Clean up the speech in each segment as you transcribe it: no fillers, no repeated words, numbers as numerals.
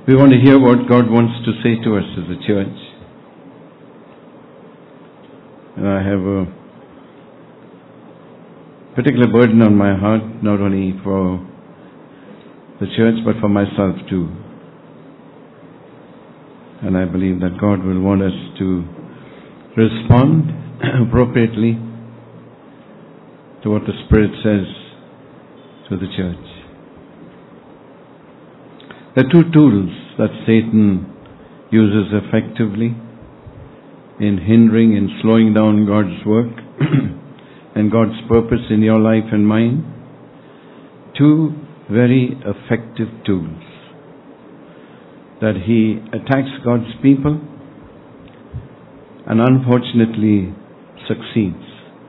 We want to hear what God wants to say to us as a church. And I have a particular burden on my heart, not only for the church, but for myself too. And I believe that God will want us to respond appropriately to what the Spirit says to the church. There are two tools that Satan uses effectively in hindering and slowing down God's work and God's purpose in your life and mine. Two very effective tools that he attacks God's people and unfortunately succeeds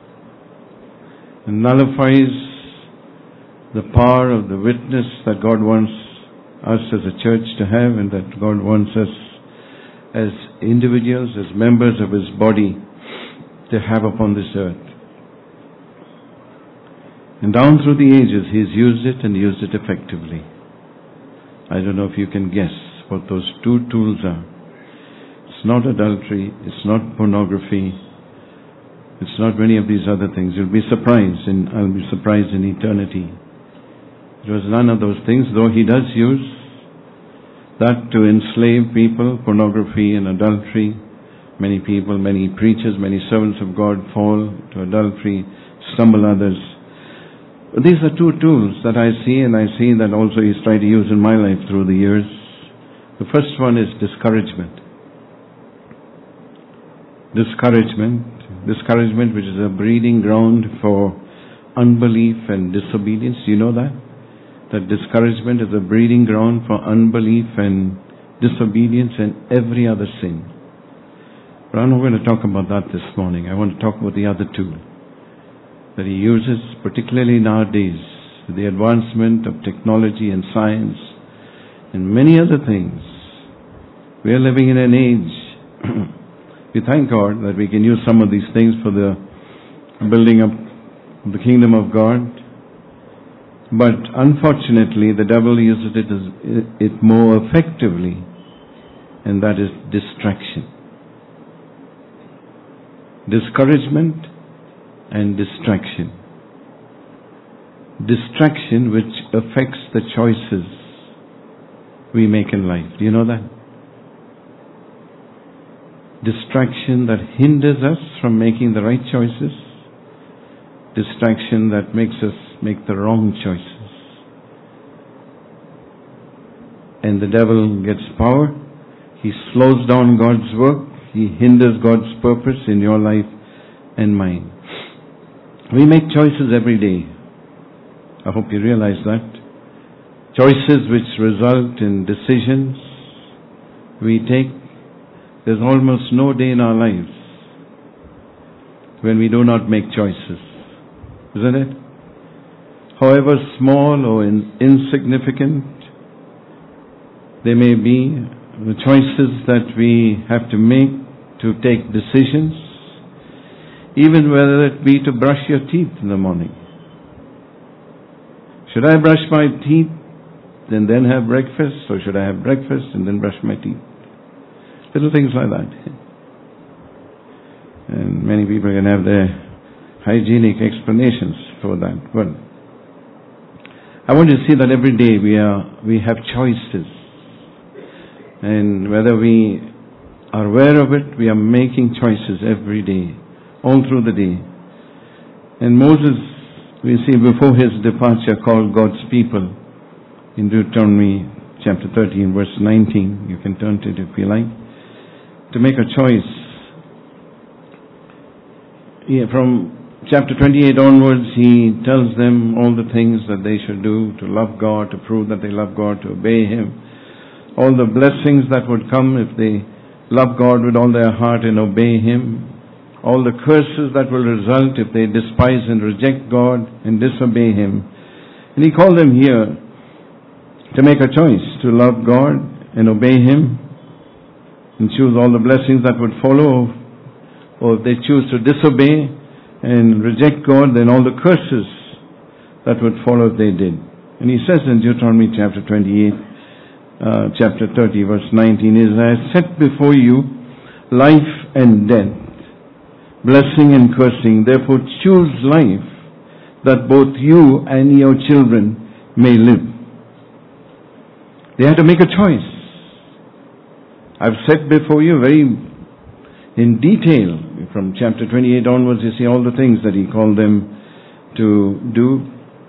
and nullifies the power of the witness that God wants us as a church to have, and that God wants us as individuals, as members of His body, to have upon this earth. And down through the ages, He's used it and used it effectively. I don't know if you can guess what those two tools are. It's not adultery, it's not pornography, it's not many of these other things. You'll be surprised, and I'll be surprised in eternity. It was none of those things, though he does use that to enslave people, pornography and adultery. Many people, many preachers, many servants of God fall to adultery, stumble others. But these are two tools that I see, and I see that also he's tried to use in my life through the years. The first one is discouragement. Discouragement, which is a breeding ground for unbelief and disobedience. Do you know that? That discouragement is a breeding ground for unbelief and disobedience and every other sin. But I'm not going to talk about that this morning. I want to talk about the other two that he uses, particularly nowadays, with the advancement of technology and science and many other things. We are living in an age, we thank God that we can use some of these things for the building up of the kingdom of God. But unfortunately, the devil uses it more effectively, and that is distraction. Discouragement and distraction. Distraction which affects the choices we make in life. Do you know that? Distraction that hinders us from making the right choices. Distraction that makes us make the wrong choices. And the devil gets power. He slows down God's work. He hinders God's purpose in your life and mine. We make choices every day. I hope you realize that. Choices which result in decisions we take. There's almost no day in our lives when we do not make choices. Isn't it? However small or insignificant they may be, the choices that we have to make to take decisions, even whether it be to brush your teeth in the morning. Should I brush my teeth and then have breakfast, or should I have breakfast and then brush my teeth? Little things like that. And many people can have their hygienic explanations for that. But I want you to see that every day we have choices. And whether we are aware of it, we are making choices every day, all through the day. And Moses, we see before his departure, called God's people in Deuteronomy chapter 13, verse 19. You can turn to it if you like. To make a choice. From chapter 28 onwards, he tells them all the things that they should do to love God, to prove that they love God, to obey Him. All the blessings that would come if they love God with all their heart and obey Him. All the curses that will result if they despise and reject God and disobey Him. And he called them here to make a choice to love God and obey Him, and choose all the blessings that would follow. Or if they choose to disobey and reject God, then all the curses that would follow if they did. And he says in Deuteronomy chapter 28, chapter 30, verse 19 is, I have set before you life and death, blessing and cursing. Therefore choose life, that both you and your children may live. They had to make a choice. I've set before you very in detail, from chapter 28 onwards, you see all the things that he called them to do,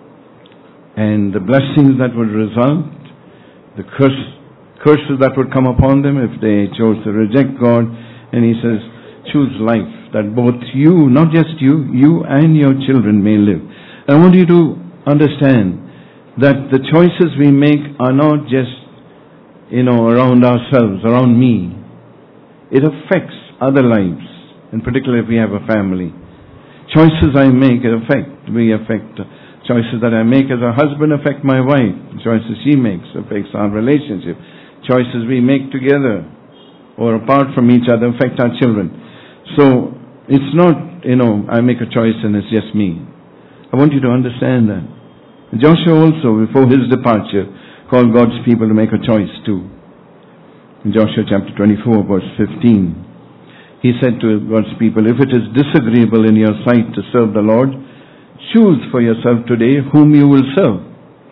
and the blessings that would result, the curses that would come upon them if they chose to reject God. And he says, choose life, that both you, not just you and your children may live. And I want you to understand that the choices we make are not just, around ourselves, around me. It affects other lives, in particular if we have a family. Choices I make affect. Choices that I make as a husband affect my wife. Choices she makes affects our relationship. Choices we make together or apart from each other affect our children. So it's not, I make a choice and it's just me. I want you to understand that. Joshua also, before his departure, called God's people to make a choice too. In Joshua chapter 24, verse 15, he said to God's people, if it is disagreeable in your sight to serve the Lord, choose for yourself today whom you will serve.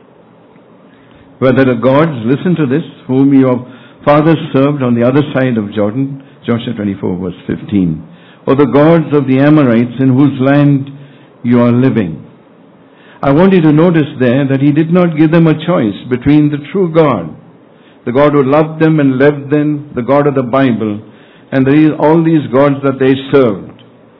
Whether the gods, listen to this, whom your fathers served on the other side of Jordan, Joshua 24, verse 15, or the gods of the Amorites in whose land you are living. I want you to notice there that he did not give them a choice between the true God, the God who loved them and led them, the God of the Bible, and all these gods that they served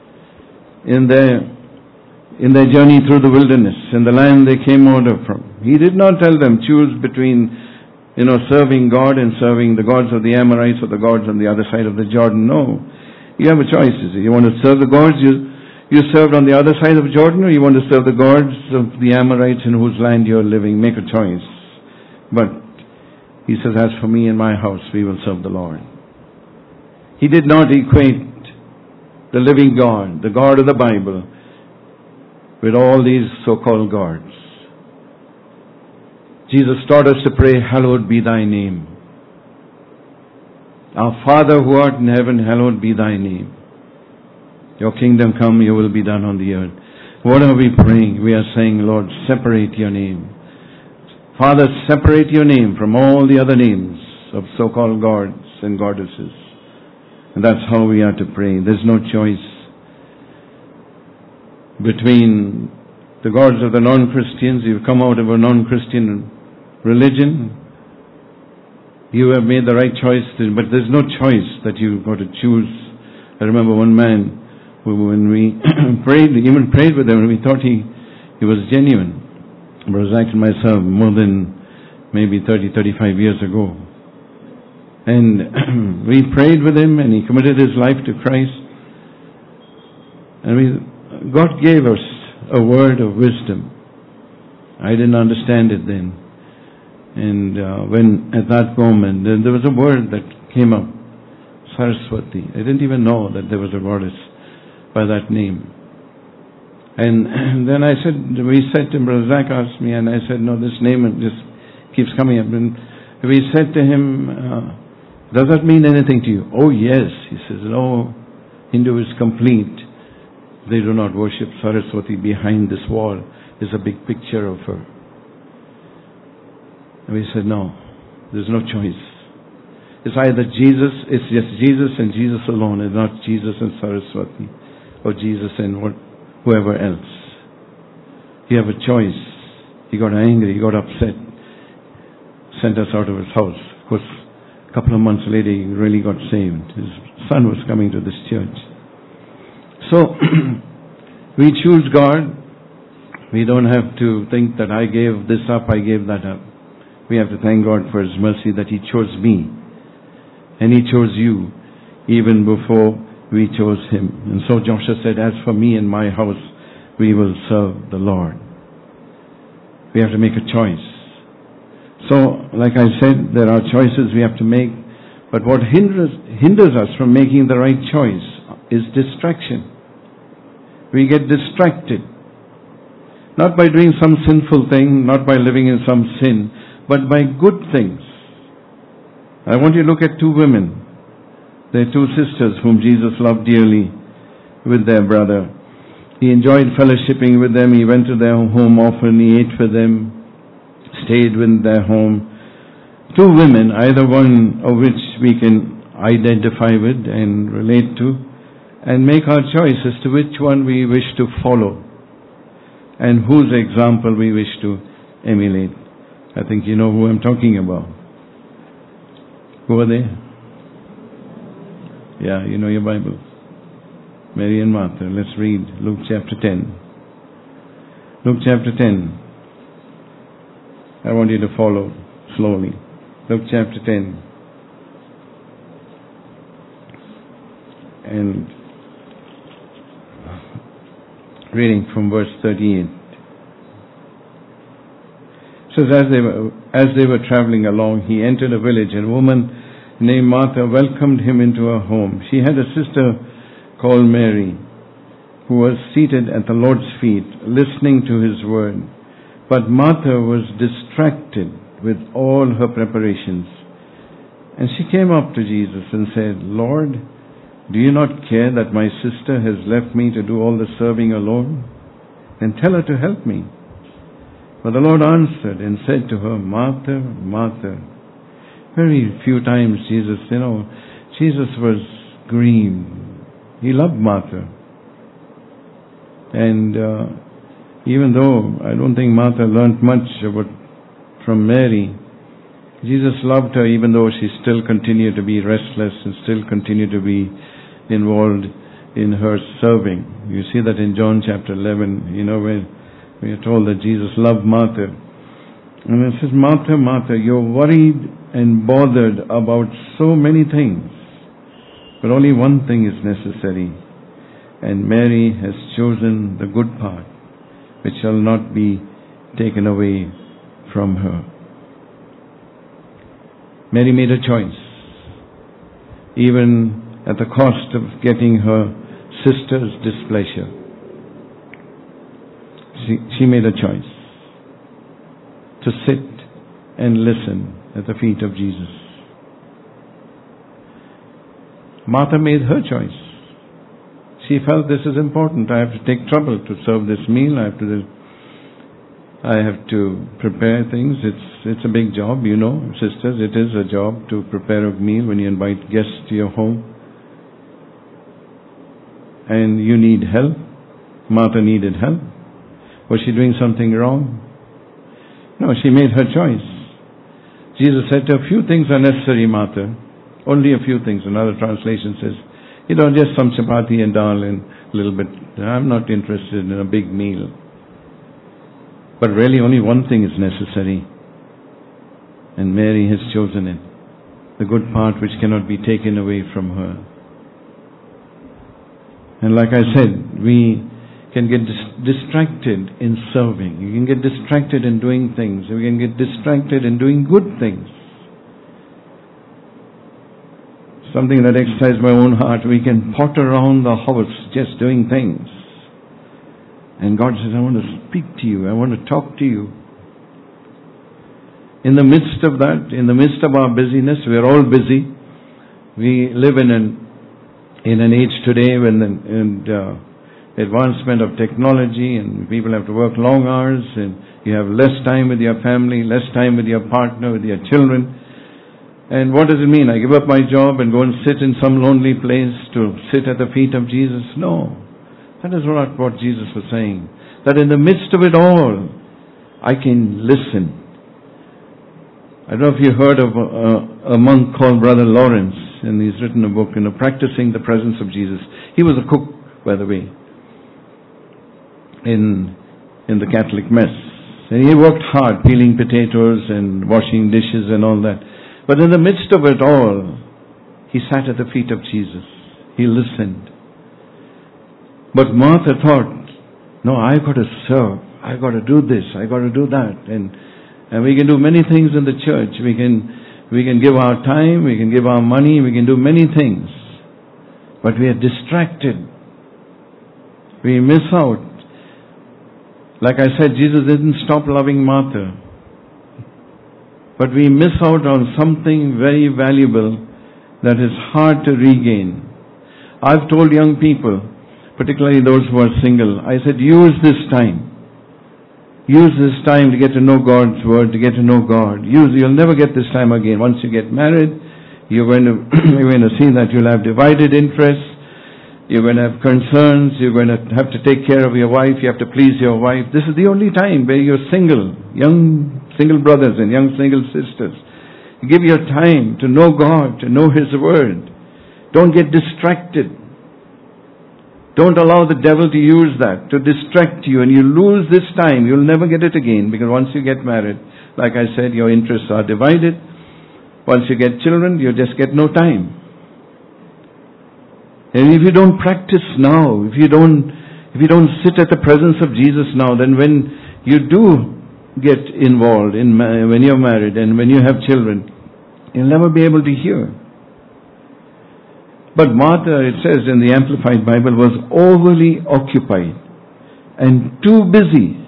in their journey through the wilderness, in the land they came out of from. He did not tell them, choose between, serving God and serving the gods of the Amorites or the gods on the other side of the Jordan. No. You have a choice. You want to serve the gods you served on the other side of Jordan, or you want to serve the gods of the Amorites in whose land you are living. Make a choice. But he says, as for me and my house, we will serve the Lord. He did not equate the living God, the God of the Bible, with all these so-called gods. Jesus taught us to pray, hallowed be thy name. Our Father who art in heaven, hallowed be thy name. Your kingdom come, your will be done on the earth. What are we praying? We are saying, Lord, separate your name. Father, separate your name from all the other names of so-called gods and goddesses. And that's how we are to pray. There's no choice between the gods of the non-Christians. You've come out of a non-Christian religion. You have made the right choice, but there's no choice that you've got to choose. I remember one man who, when we prayed with him, we thought he was genuine. Brother Zach and myself, more than maybe 30, 35 years ago. And we prayed with him and he committed his life to Christ. And God gave us a word of wisdom. I didn't understand it then. And when at that moment, there was a word that came up, Saraswati. I didn't even know that there was a goddess by that name. And then we said to him, Brother Zach asked me, and I said, no, this name just keeps coming up. And we said to him, does that mean anything to you? Oh yes. He says, no, Hindu is complete. They do not worship Saraswati. Behind this wall is a big picture of her. And we said, no, there's no choice. It's either Jesus, it's just Jesus and Jesus alone, and not Jesus and Saraswati, or Jesus and whoever else. You have a choice. He got angry, he got upset, sent us out of his house. Of course, a couple of months later, he really got saved. His son was coming to this church. So, we choose God. We don't have to think that I gave this up, I gave that up. We have to thank God for His mercy that He chose me. And He chose you even before we chose Him. And so Joshua said, as for me and my house, we will serve the Lord. We have to make a choice. So, like I said, there are choices we have to make. But what hinders us from making the right choice is distraction. We get distracted. Not by doing some sinful thing, not by living in some sin, but by good things. I want you to look at two women. They're two sisters whom Jesus loved dearly with their brother. He enjoyed fellowshipping with them. He went to their home often. He ate with them, stayed in their home. Two women, either one of which we can identify with and relate to, and make our choice as to which one we wish to follow and whose example we wish to emulate. I think you know who I'm talking about. Who are they? Yeah, you know your Bible. Mary and Martha. Let's read Luke chapter 10. Luke chapter 10. I want you to follow slowly. Luke chapter 10. And reading from verse 38. It says, as they were traveling along, he entered a village, and a woman named Martha welcomed him into her home. She had a sister called Mary, who was seated at the Lord's feet, listening to his word. But Martha was distracted with all her preparations. And she came up to Jesus and said, Lord, do you not care that my sister has left me to do all the serving alone? Then tell her to help me. But the Lord answered and said to her, Martha, Martha. Very few times Jesus was grieved. He loved Martha. And even though I don't think Martha learned much from Mary, Jesus loved her even though she still continued to be restless and still continued to be involved in her serving. You see that in John chapter 11, where we are told that Jesus loved Martha. And it says, Martha, Martha, you're worried and bothered about so many things. But only one thing is necessary. And Mary has chosen the good part, which shall not be taken away from her. Mary made a choice, even at the cost of getting her sister's displeasure. She made a choice to sit and listen at the feet of Jesus. Martha made her choice. She felt this is important. I have to take trouble to serve this meal. I have to prepare things. It's a big job, sisters. It is a job to prepare a meal when you invite guests to your home. And you need help. Martha needed help. Was she doing something wrong? No, she made her choice. Jesus said to her, a few things are necessary, Martha. Only a few things. Another translation says, just some chapati and dal and a little bit. I'm not interested in a big meal. But really only one thing is necessary. And Mary has chosen it. The good part which cannot be taken away from her. And like I said, we can get distracted in serving. You can get distracted in doing things. We can get distracted in doing good things. Something that excites my own heart. We can potter around the house just doing things. And God says, I want to speak to you. I want to talk to you. In the midst of that, in the midst of our busyness, we are all busy. We live in an age today when the advancement of technology and people have to work long hours and you have less time with your family, less time with your partner, with your children. And what does it mean? I give up my job and go and sit in some lonely place to sit at the feet of Jesus? No. That is not what Jesus was saying. That in the midst of it all, I can listen. I don't know if you heard of a monk called Brother Lawrence, and he's written a book, Practicing the Presence of Jesus. He was a cook, by the way, in the Catholic Mess. And he worked hard, peeling potatoes and washing dishes and all that. But in the midst of it all, he sat at the feet of Jesus. He listened. But Martha thought, no, I've got to serve. I've got to do this. I've got to do that. And we can do many things in the church. We can give our time. We can give our money. We can do many things. But we are distracted. We miss out. Like I said, Jesus didn't stop loving Martha. but we miss out on something very valuable that is hard to regain. I've told young people, particularly those who are single, I said, use this time. Use this time to get to know God's Word, to get to know God. You'll never get this time again. Once you get married, you're going to see that you'll have divided interests. You're going to have concerns. You're going to have to take care of your wife. You have to please your wife. This is the only time where you're single, young single brothers and young single sisters. Give your time to know God, to know His Word. Don't get distracted. Don't allow the devil to use that to distract you, and you lose this time. You'll never get it again, because once you get married, like I said, your interests are divided. Once you get children, you just get no time. And if you don't practice now, if you don't sit at the presence of Jesus now, then when you do get involved when you're married and when you have children, you'll never be able to hear. But Martha, it says in the Amplified Bible, was overly occupied and too busy.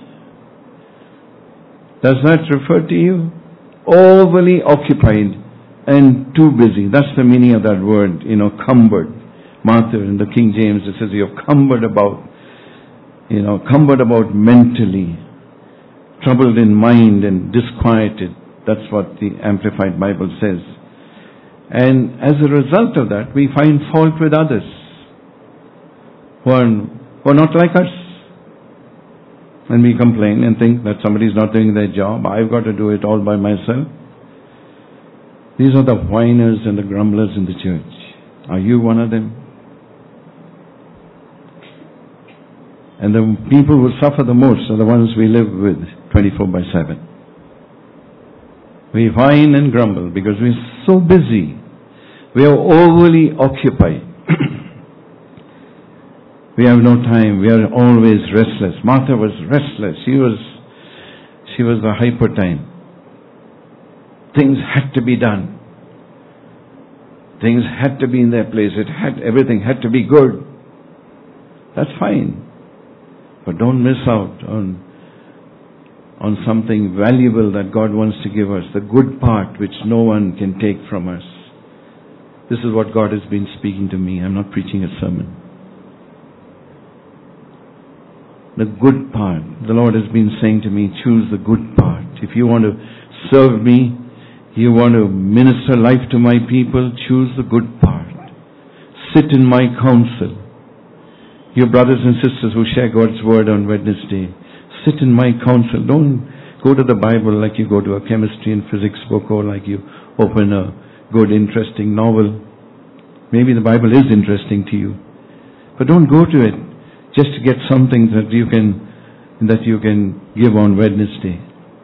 Does that refer to you? Overly occupied and too busy. That's the meaning of that word, cumbered. Martha in the King James, it says you're cumbered about mentally, troubled in mind and disquieted. That's what the Amplified Bible says. And as a result of that, we find fault with others who are not like us. And we complain and think that somebody's not doing their job. I've got to do it all by myself. These are the whiners and the grumblers in the church. Are you one of them? And the people who suffer the most are the ones we live with 24/7. We whine and grumble because we're so busy. We are overly occupied. We have no time. We are always restless. Martha was restless. She was the hyper time. Things had to be done. Things had to be in their place. Everything had to be good. That's fine. But don't miss out on something valuable that God wants to give us. The good part which no one can take from us. This is what God has been speaking to me. I'm not preaching a sermon. The good part. The Lord has been saying to me, choose the good part. If you want to serve me, you want to minister life to my people, choose the good part. Sit in my counsel. Your brothers and sisters who share God's Word on Wednesday, sit in my counsel. Don't go to the Bible like you go to a chemistry and physics book, or like you open a good, interesting novel. Maybe the Bible is interesting to you, but don't go to it just to get something that you can give on Wednesday.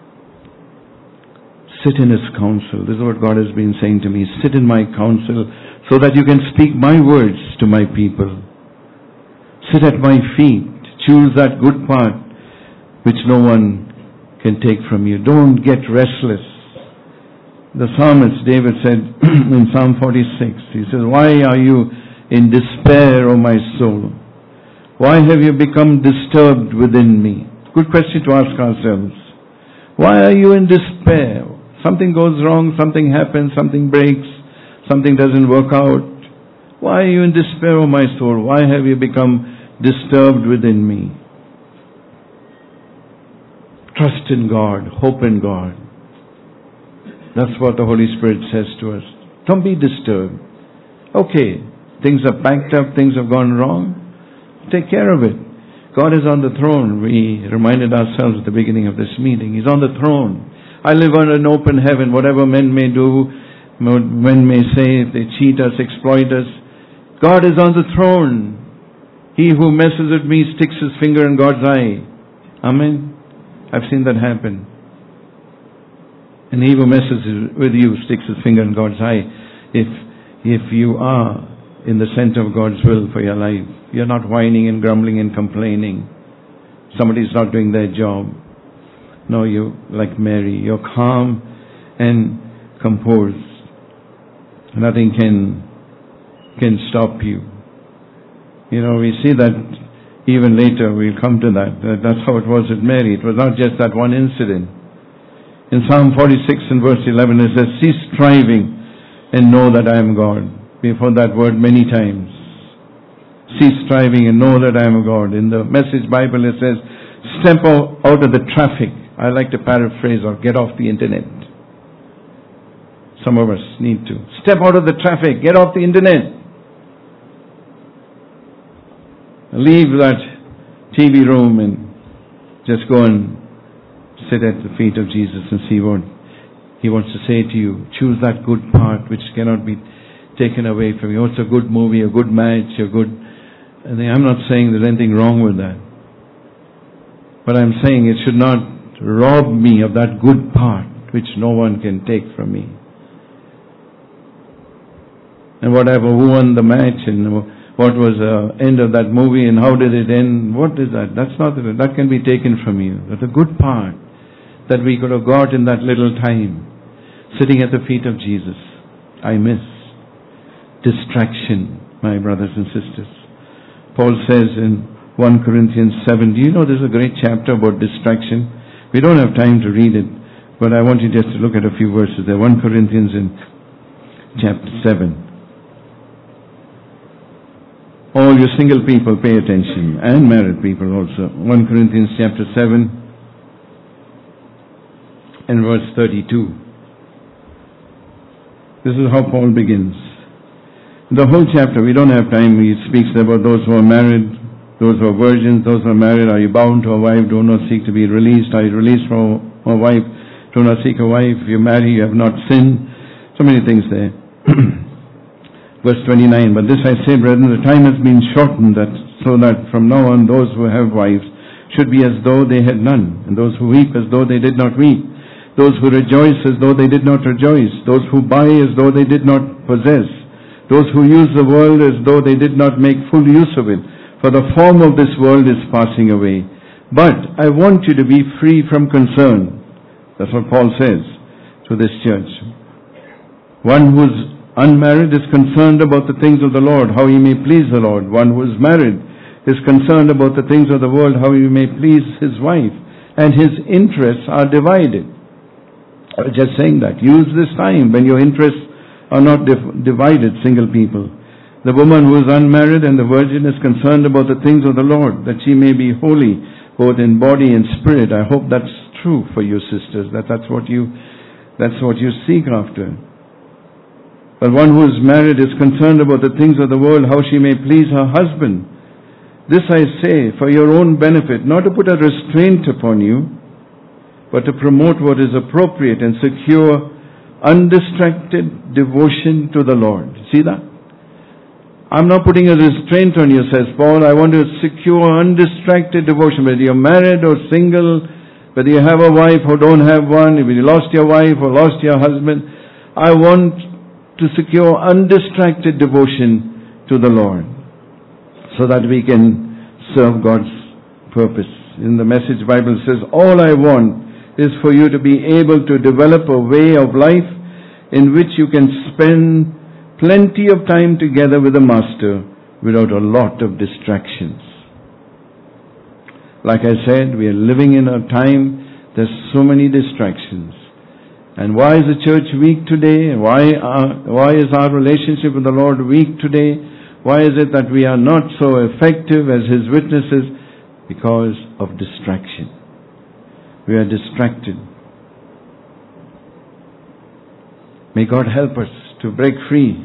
Sit in His counsel. This is what God has been saying to me. Sit in my counsel so that you can speak my words to my people. Sit at my feet. Choose that good part which no one can take from you. Don't get restless. The psalmist David said in Psalm 46, he says, why are you in despair, O my soul? Why have you become disturbed within me? Good question to ask ourselves. Why are you in despair? Something goes wrong, something happens, something breaks, something doesn't work out. Why are you in despair, O my soul? Why have you become disturbed within me? Trust in God, hope in God. That's what the Holy Spirit says to us. Don't be disturbed. Okay, things are packed up, things have gone wrong. Take care of it. God is on the throne. We reminded ourselves at the beginning of this meeting. He's on the throne. I live on an open heaven. Whatever men may do, men may say, if they cheat us, exploit us, God is on the throne. He who messes with me sticks his finger in God's eye. Amen. I've seen that happen. And he who messes with you sticks his finger in God's eye. If you are in the center of God's will for your life, you're not whining and grumbling and complaining. Somebody's not doing their job. No, you, like Mary, you're calm and composed. Nothing can stop you. We see that even later. We'll come to that. That's how it was with Mary. It was not just that one incident. In Psalm 46 and verse 11 it says, cease striving and know that I am God. We've heard that word many times. Cease striving and know that I am God. In the Message Bible it says, step out of the traffic. I like to paraphrase, or get off the internet. Some of us need to. Step out of the traffic, get off the internet. Leave that TV room and just go and sit at the feet of Jesus and see what He wants to say to you. Choose that good part which cannot be taken away from you. It's a good movie, a good match, a good... I'm not saying there's anything wrong with that. But I'm saying it should not rob me of that good part which no one can take from me. And whatever, who won the match and what was the end of that movie and how did it end, what is that? That's not, that can be taken from you. But the good part that we could have got in that little time, sitting at the feet of Jesus, I miss. Distraction, my brothers and sisters. Paul says in 1 Corinthians 7, do you know there's a great chapter about distraction? We don't have time to read it, but I want you just to look at a few verses there. 1 Corinthians in chapter 7. All you single people pay attention, and married people also. 1 Corinthians chapter 7 and verse 32. This is how Paul begins. The whole chapter, we don't have time. He speaks about those who are married, those who are virgins, those who are married. Are you bound to a wife? Do not seek to be released. Are you released from a wife? Do not seek a wife. If you marry, you have not sinned. So many things there. Verse 29, but this I say, brethren, the time has been shortened, so that from now on those who have wives should be as though they had none, and those who weep as though they did not weep, those who rejoice as though they did not rejoice, those who buy as though they did not possess, those who use the world as though they did not make full use of it. For the form of this world is passing away. But I want you to be free from concern. That's what Paul says to this church. One who's unmarried is concerned about the things of the Lord, how he may please the Lord. One who is married is concerned about the things of the world, how he may please his wife. And his interests are divided. I was just saying that. Use this time when your interests are not divided, single people. The woman who is unmarried and the virgin is concerned about the things of the Lord, that she may be holy, both in body and spirit. I hope that's true for you, sisters, that's what you seek after. But one who is married is concerned about the things of the world, how she may please her husband. This I say for your own benefit, not to put a restraint upon you, but to promote what is appropriate and secure undistracted devotion to the Lord. See that? I'm not putting a restraint on you, says Paul. I want to secure undistracted devotion, whether you're married or single, whether you have a wife or don't have one, if you lost your wife or lost your husband. I want to secure undistracted devotion to the Lord so that we can serve God's purpose. In the Message Bible it says, all I want is for you to be able to develop a way of life in which you can spend plenty of time together with the Master without a lot of distractions. Like I said, we are living in a time there's so many distractions. And why is the church weak today? Why is our relationship with the Lord weak today? Why is it that we are not so effective as His witnesses? Because of distraction. We are distracted. May God help us to break free.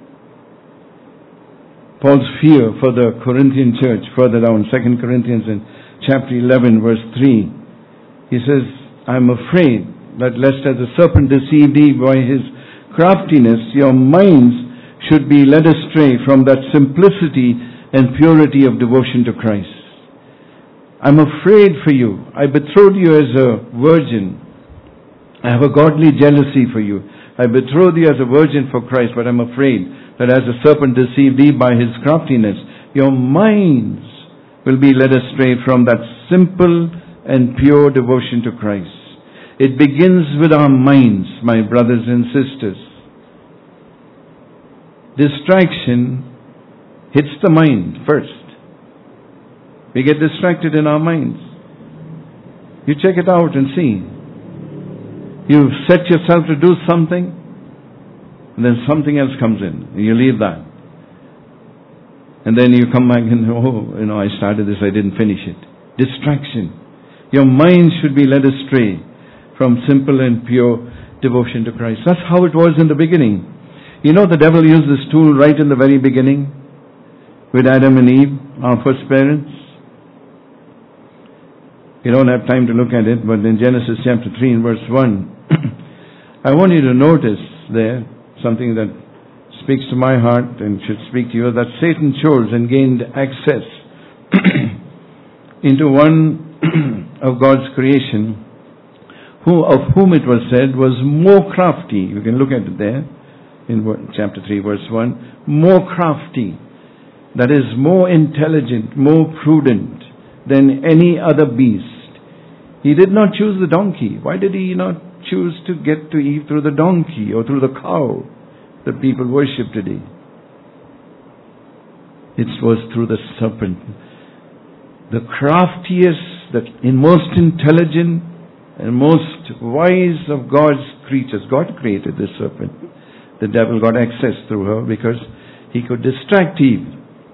Paul's fear for the Corinthian church, further down, 2 Corinthians in chapter 11, verse 3. He says, I'm afraid that lest as the serpent deceived Eve by his craftiness, your minds should be led astray from that simplicity and purity of devotion to Christ. I'm afraid for you. I betrothed you as a virgin. I have a godly jealousy for you. I betrothed you as a virgin for Christ, but I'm afraid that as the serpent deceived Eve by his craftiness, your minds will be led astray from that simple and pure devotion to Christ. It begins with our minds, my brothers and sisters. Distraction hits the mind first. We get distracted in our minds. You check it out and see. You've set yourself to do something, and then something else comes in. You leave that. And then you come back and, I started this, I didn't finish it. Distraction. Your mind should be led astray from simple and pure devotion to Christ. That's how it was in the beginning. The devil used this tool right in the very beginning with Adam and Eve, our first parents. You don't have time to look at it, but in Genesis chapter 3 and verse 1, I want you to notice there something that speaks to my heart and should speak to you, that Satan chose and gained access into one of God's creation, of whom it was said was more crafty. You can look at it there in chapter 3 verse 1. More crafty, that is more intelligent, more prudent than any other beast. He did not choose the donkey. Why did he not choose to get to Eve through the donkey or through the cow that people worship today? It was through the serpent. The craftiest, the most intelligent and most wise of God's creatures. God created this serpent. The devil got access through her because he could distract Eve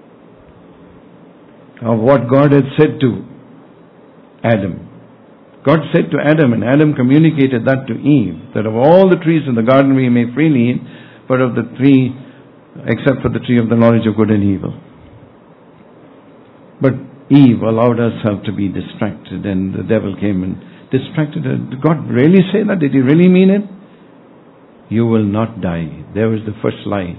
of what God had said to Adam. God said to Adam, and Adam communicated that to Eve, that of all the trees in the garden we may freely eat, but of the tree, except for the tree of the knowledge of good and evil. But Eve allowed herself to be distracted, and the devil came and distracted her. Did God really say that? Did he really mean it? You will not die. There was the first lie.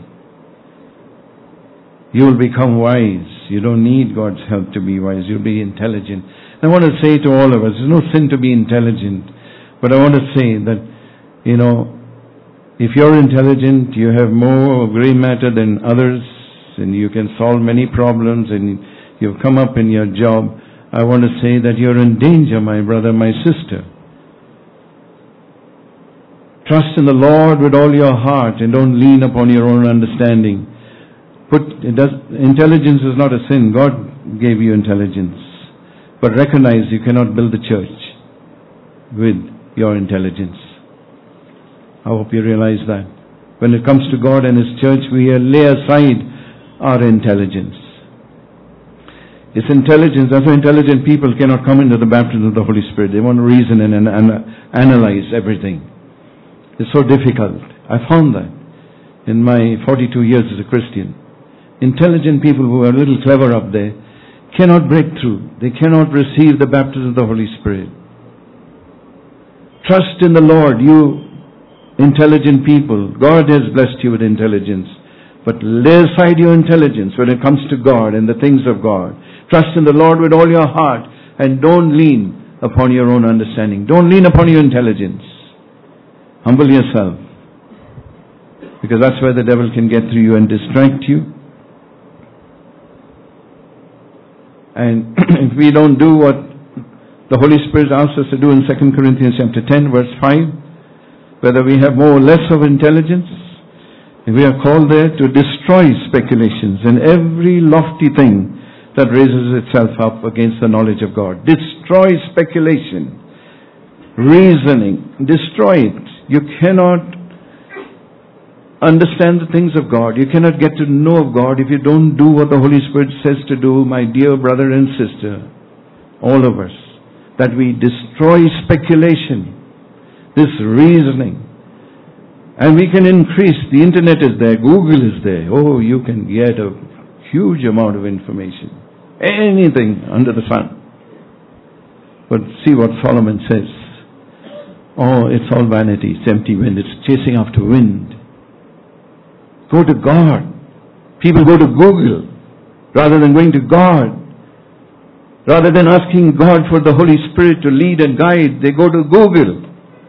You will become wise. You don't need God's help to be wise. You'll be intelligent. I want to say to all of us, there's no sin to be intelligent. But I want to say that, if you're intelligent, you have more gray matter than others, and you can solve many problems, and you've come up in your job, I want to say that you're in danger, my brother, my sister. Trust in the Lord with all your heart, and don't lean upon your own understanding. Intelligence is not a sin. God gave you intelligence. But recognize you cannot build the church with your intelligence. I hope you realize that. When it comes to God and His church, we lay aside our intelligence. It's intelligence. That's why intelligent people cannot come into the baptism of the Holy Spirit. They want to reason and analyze everything. It's so difficult. I found that in my 42 years as a Christian. Intelligent people who are a little clever up there cannot break through. They cannot receive the baptism of the Holy Spirit. Trust in the Lord, you intelligent people. God has blessed you with intelligence. But lay aside your intelligence when it comes to God and the things of God. Trust in the Lord with all your heart, and don't lean upon your own understanding. Don't lean upon your intelligence. Humble yourself. Because that's where the devil can get through you and distract you. And if we don't do what the Holy Spirit asks us to do in 2 Corinthians chapter 10 verse 5, whether we have more or less of intelligence, we are called there to destroy speculations and every lofty thing that raises itself up against the knowledge of God. Destroy speculation, reasoning, destroy it. You cannot understand the things of God. You cannot get to know of God if you don't do what the Holy Spirit says to do, my dear brother and sister, all of us, that we destroy speculation, this reasoning, and we can increase. The internet is there, Google is there. Oh, you can get a huge amount of information, anything under the sun. But see what Solomon says. Oh, it's all vanity, it's empty wind, it's chasing after wind. Go to God. People go to Google rather than going to God. Rather than asking God for the Holy Spirit to lead and guide, they go to Google.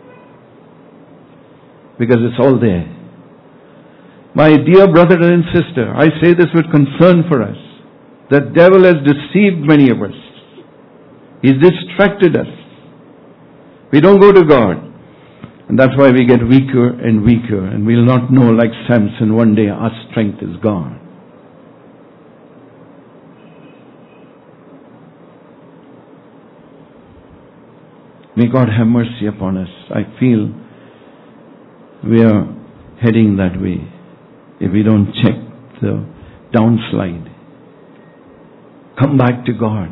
Because it's all there. My dear brother and sister, I say this with concern for us. The devil has deceived many of us. He's distracted us. We don't go to God. And that's why we get weaker and weaker, and we'll not know, like Samson, one day our strength is gone. May God have mercy upon us. I feel we are heading that way if we don't check the downslide. Come back to God.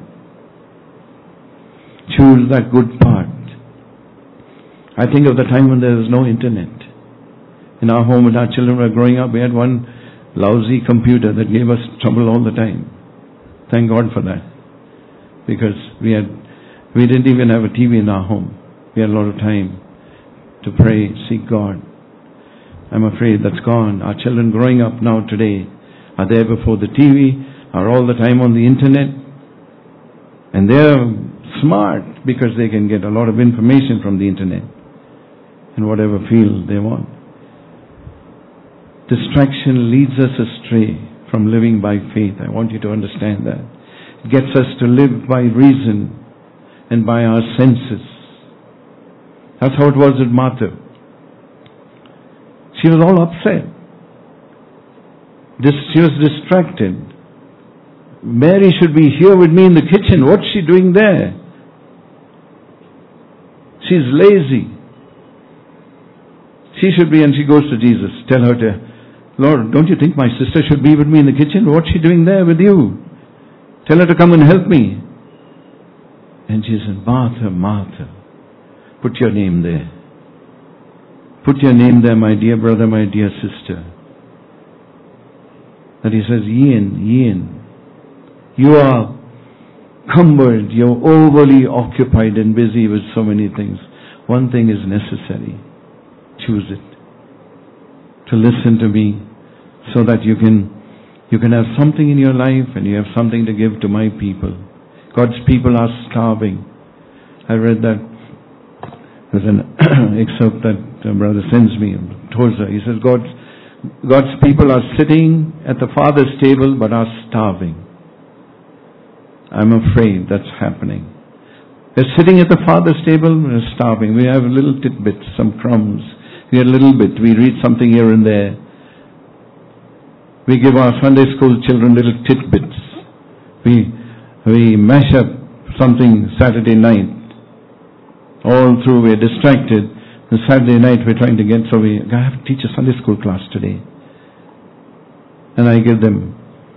Choose that good part. I think of the time when there was no internet. In our home when our children were growing up, we had one lousy computer that gave us trouble all the time. Thank God for that. Because we didn't even have a TV in our home. We had a lot of time to pray, seek God. I'm afraid that's gone. Our children growing up now today are there before the TV, are all the time on the internet, and they're smart because they can get a lot of information from the internet in whatever field they want. Distraction leads us astray from living by faith. I want you to understand that. It gets us to live by reason and by our senses. That's how it was with Martha. She was all upset. She was distracted. Mary should be here with me in the kitchen. What's she doing there? She's lazy. She should be, and she goes to Jesus. Tell her to, Lord, don't you think my sister should be with me in the kitchen? What's she doing there with you? Tell her to come and help me. And she said, Martha, Martha. Put your name there. Put your name there, my dear brother, my dear sister. That he says, Ian, you are cumbered, you're overly occupied and busy with so many things. One thing is necessary. Choose it. To listen to me so that you can have something in your life and you have something to give to my people. God's people are starving. I read that. There's an excerpt that brother sends me, Tozer. He says, God's people are sitting at the Father's table but are starving. I'm afraid that's happening. They're sitting at the Father's table and are starving. We have little tidbits, some crumbs. We have a little bit. We read something here and there. We give our Sunday school children little tidbits. We mash up something Saturday night. All through we're distracted. And Saturday night we're trying to get, so I have to teach a Sunday school class today. And I give them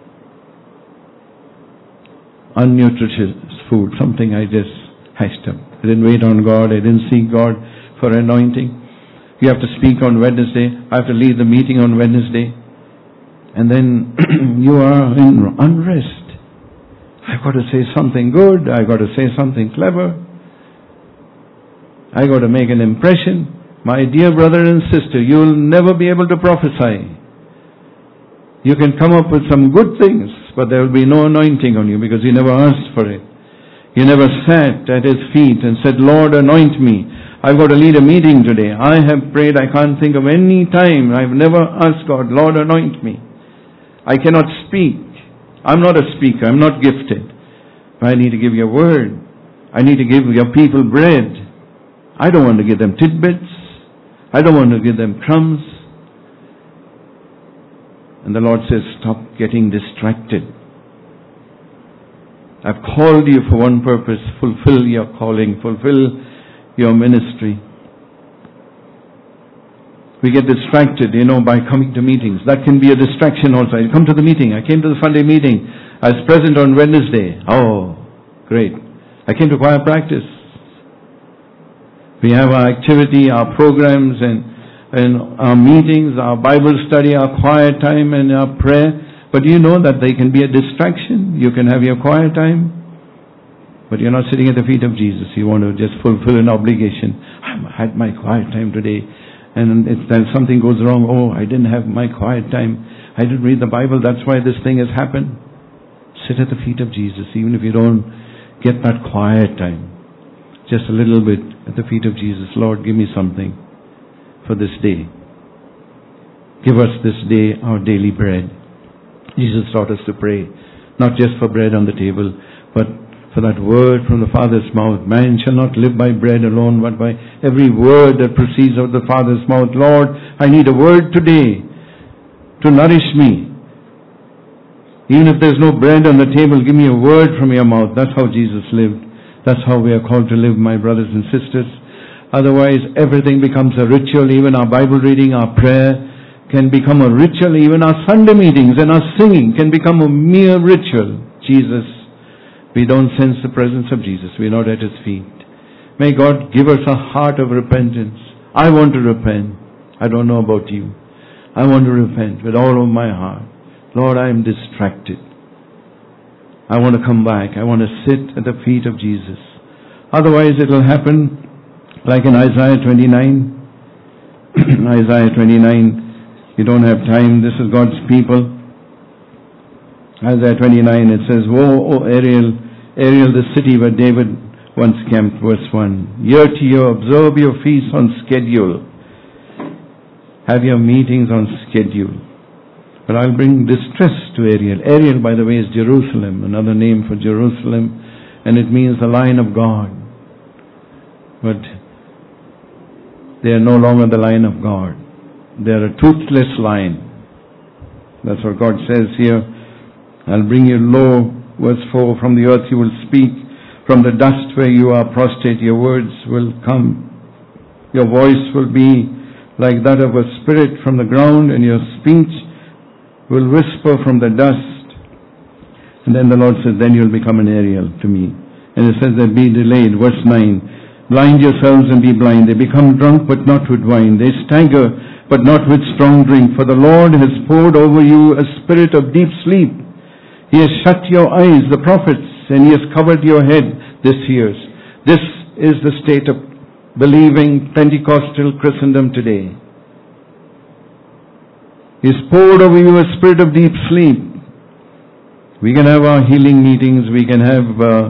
unnutritious food, something I just hashed up. I didn't wait on God, I didn't seek God for anointing. You have to speak on Wednesday, I have to lead the meeting on Wednesday. And then you are in unrest. I've got to say something good, I've got to say something clever. I got to make an impression. My dear brother and sister, you will never be able to prophesy. You can come up with some good things, but there will be no anointing on you because you never asked for it. You never sat at his feet and said, Lord, anoint me. I've got to lead a meeting today. I have prayed, I can't think of any time. I've never asked God, Lord, anoint me. I cannot speak. I'm not a speaker. I'm not gifted. But I need to give you a word. I need to give your people bread. I don't want to give them tidbits. I don't want to give them crumbs. And the Lord says, stop getting distracted. I've called you for one purpose. Fulfill your calling. Fulfill your ministry. We get distracted, by coming to meetings. That can be a distraction also. I come to the meeting. I came to the Sunday meeting. I was present on Wednesday. Oh, great. I came to choir practice. We have our activity, our programs, and our meetings, our Bible study, our quiet time, and our prayer. But you know that they can be a distraction. You can have your quiet time, but you're not sitting at the feet of Jesus. You want to just fulfill an obligation. I had my quiet time today, and if something goes wrong, I didn't have my quiet time. I didn't read the Bible. That's why this thing has happened. Sit at the feet of Jesus, even if you don't get that quiet time. Just a little bit at the feet of Jesus. Lord, give me something for this day. Give us this day our daily bread. Jesus taught us to pray, not just for bread on the table, but for that word from the Father's mouth. Man shall not live by bread alone, but by every word that proceeds out of the Father's mouth. Lord, I need a word today to nourish me. Even if there's no bread on the table, give me a word from your mouth. That's how Jesus lived. That's how we are called to live, my brothers and sisters. Otherwise, everything becomes a ritual. Even our Bible reading, our prayer can become a ritual. Even our Sunday meetings and our singing can become a mere ritual. Jesus, we don't sense the presence of Jesus. We're not at His feet. May God give us a heart of repentance. I want to repent. I don't know about you. I want to repent with all of my heart. Lord, I am distracted. I want to come back. I want to sit at the feet of Jesus. Otherwise, it will happen like in Isaiah 29. Isaiah 29, you don't have time. This is God's people. Isaiah 29, it says, Woe, O Ariel, the city where David once camped, verse 1. Year to year, observe your feasts on schedule. Have your meetings on schedule. But I'll bring distress to Ariel. Ariel, by the way, is Jerusalem, another name for Jerusalem, and it means the line of God. But they are no longer the line of God. They are a toothless line. That's what God says here. I'll bring you low, verse 4, from the earth you will speak, from the dust where you are prostrate, your words will come. Your voice will be like that of a spirit from the ground, and your speech will whisper from the dust. And then the Lord says, then you'll become an Ariel to me. And it says that be delayed, verse 9. Blind yourselves and be blind. They become drunk but not with wine. They stagger but not with strong drink. For the Lord has poured over you a spirit of deep sleep. He has shut your eyes, the prophets, and He has covered your head this year. This is the state of believing Pentecostal Christendom today. He's poured over you a spirit of deep sleep. We can have our healing meetings, we can have,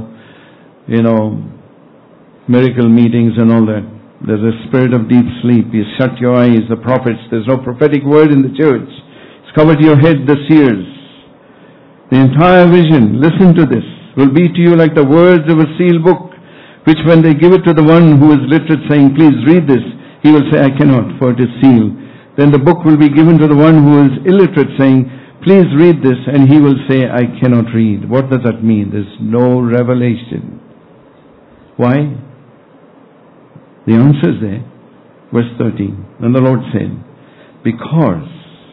miracle meetings and all that. There's a spirit of deep sleep. He's shut your eyes, the prophets. There's no prophetic word in the church. He's covered your head this year. The entire vision, listen to this, will be to you like the words of a sealed book, which when they give it to the one who is literate saying, please read this, he will say, I cannot, for it is sealed. Then the book will be given to the one who is illiterate saying, please read this, and he will say, I cannot read. What does that mean? There's no revelation. Why? The answer is there. Verse 13. And the Lord said, because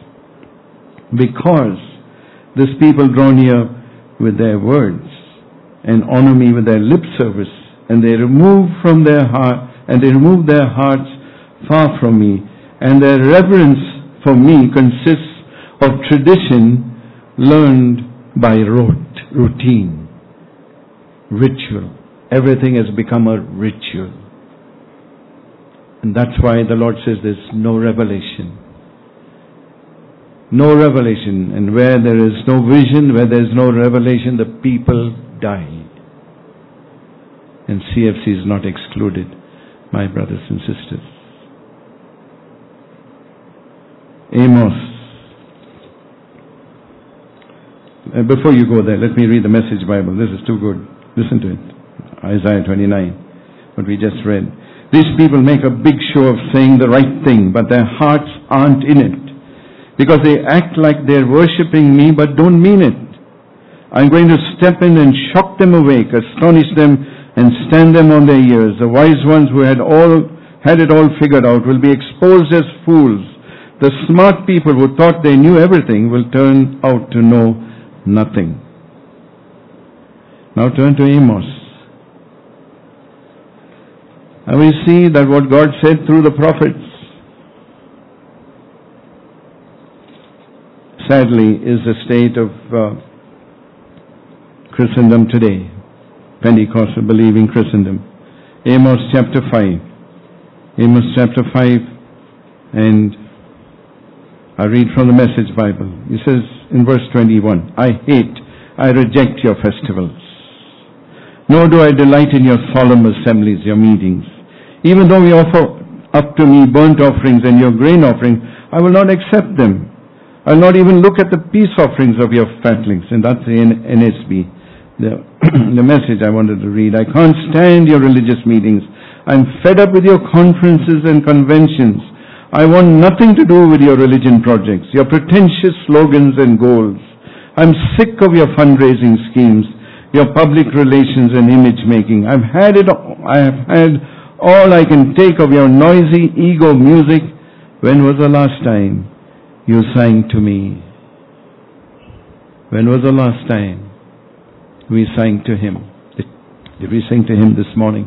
this people draw near with their words and honor me with their lip service, and they remove their hearts far from me, and their reverence for me consists of tradition learned by routine, ritual. Everything has become a ritual. And that's why the Lord says there's no revelation. No revelation. And where there is no vision, where there is no revelation, the people die. And CFC is not excluded, my brothers and sisters. Amos. Before you go there, let me read the Message Bible. This is too good. Listen to it. Isaiah 29, what we just read. These people make a big show of saying the right thing, but their hearts aren't in it. Because they act like they're worshipping me, but don't mean it. I'm going to step in and shock them awake, astonish them, and stand them on their ears. The wise ones who had it all figured out will be exposed as fools. The smart people who thought they knew everything will turn out to know nothing. Now turn to Amos. And we see that what God said through the prophets, sadly, is the state of Christendom today. Pentecostal believing Christendom. Amos chapter 5. Amos chapter 5, and I read from the Message Bible. It says in verse 21, I reject your festivals. Nor do I delight in your solemn assemblies, your meetings. Even though you offer up to me burnt offerings and your grain offering, I will not accept them. I will not even look at the peace offerings of your fatlings. And that's the NSB, the message I wanted to read. I can't stand your religious meetings. I'm fed up with your conferences and conventions. I want nothing to do with your religion projects, your pretentious slogans and goals. I'm sick of your fundraising schemes, your public relations and image making. I have had all I can take of your noisy ego music. When was the last time you sang to me? When was the last time we sang to Him? Did we sing to Him this morning?